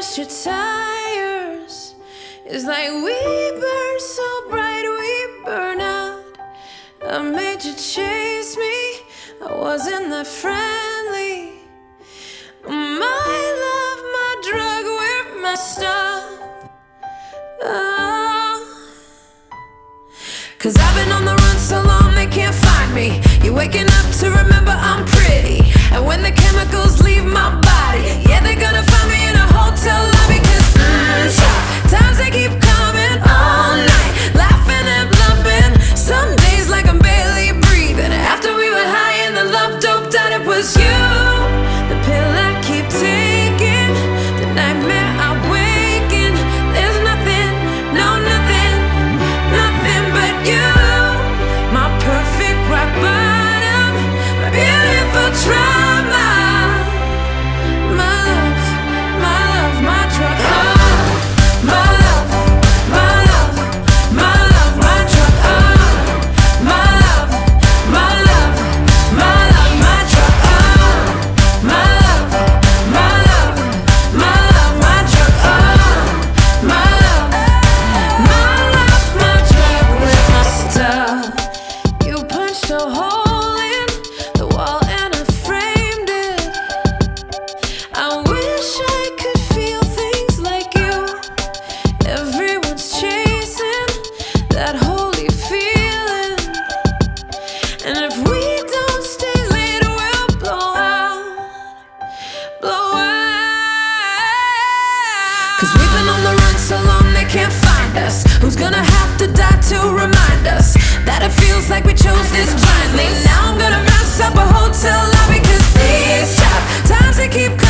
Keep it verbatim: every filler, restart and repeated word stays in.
blast your tires. It's like we burn so bright, we burn out. I made you chase me, I wasn't that friendly. My love, my drug, we're messed up. Oh. Cause I've been on the run so long they can't find me. You're waking up to remember I'm pretty. And when the chemicals leave my body, yeah, they're gonna find me in a hotel lobby. Cause mm, tough times they keep coming all night, laughing and bluffing. Some days like I'm barely breathing. After we were high and the love doped out, it was you. The pill I keep taking, the nightmare I wake in. There's nothing, no nothing, nothing but you. My perfect rock bottom, my beautiful trauma. My love, my love, my drug. Oh, my love, my love, my love, my drug. Oh, my love, my love, my love, my drug. Oh, my love, my love, my love, my drug. Oh, my love, my love, my drug with my stuff. You punched a hole in the wall and I framed it. I wish I could feel things like you. Everyone's chasing that holy feeling. And if we don't stay late, we'll blow out, blow out. Cause we've been on the run so long they can't find us. Who's gonna have to die to remind us that it feels like we chose this blindly? Now I'm gonna mess up a hotel lobby. Cause these tough times they keep